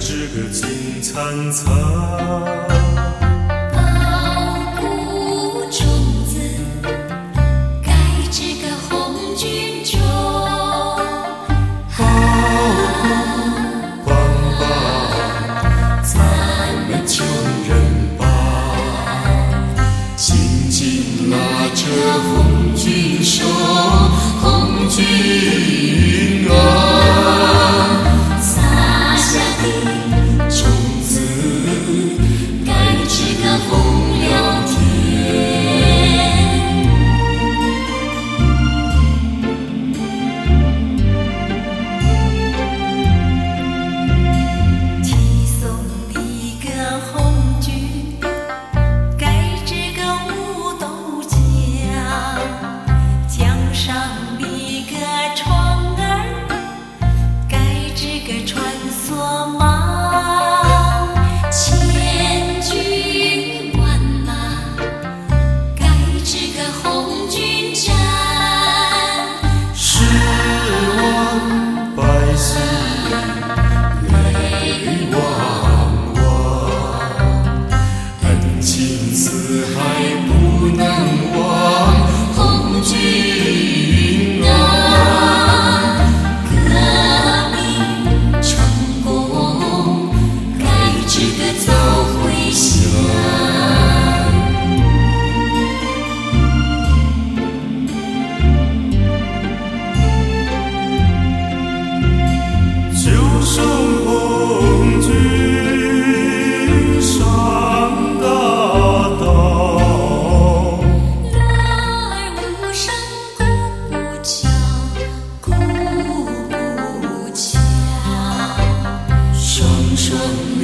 这个金灿灿。 稻谷种子盖这个红军中， 棒棒，咱们穷人吧，紧紧拉着红军手，红军啊， 撒下的种子盖这个红了天。提送的个红军盖这个五斗江，江上的个船儿盖这个穿梭忙，千军万马盖这个红军战。 十万百姓泪汪汪，恩情四海不能忘，红军啊， 革命成功盖这个早回乡。 就剩红军上大道， 来无声鼓不敲，鼓不敲，双双